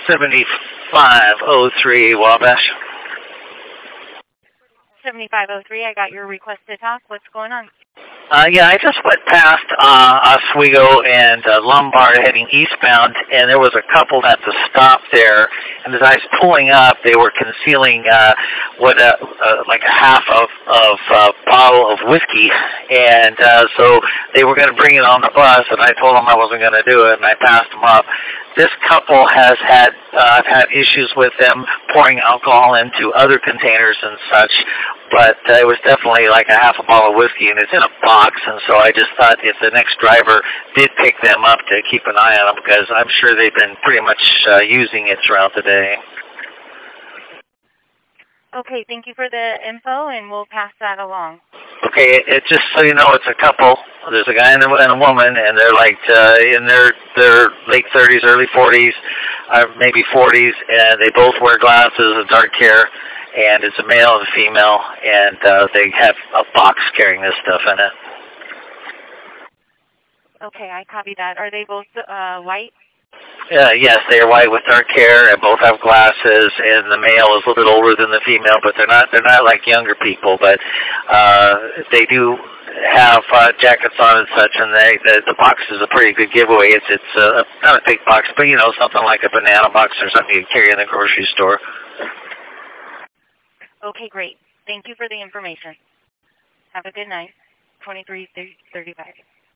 7503 Wabash. 7503, I got your request to talk. What's going on? Yeah, I just went past Oswego and Lombard heading eastbound, and there was a couple at the stop there. And as I was pulling up, they were concealing like a half of bottle of whiskey, and so they were going to bring it on the bus. And I told them I wasn't going to do it, and I passed them up. This couple has had I've had issues with them pouring alcohol into other containers and such, but it was definitely like a half a bottle of whiskey, and it's in a box. And so I just thought if the next driver did pick them up to keep an eye on them, because I'm sure they've been pretty much using it throughout the day. Okay, thank you for the info, and we'll pass that along. Okay, it just so you know, it's a couple. There's a guy and a woman, and they're like in their late 30s, early 40s, maybe 40s, and they both wear glasses and dark hair, and it's a male and a female, and they have a box carrying this stuff in it. Okay, I copy that. Are they both white? Yes, they are white with dark hair, and both have glasses. And the male is a little bit older than the female, but they're not like younger people. But they do have jackets on and such, and the box is a pretty good giveaway. It's not a big box, but you know, something like a banana box or something you carry in the grocery store. Okay, great. Thank you for the information. Have a good night. 2335.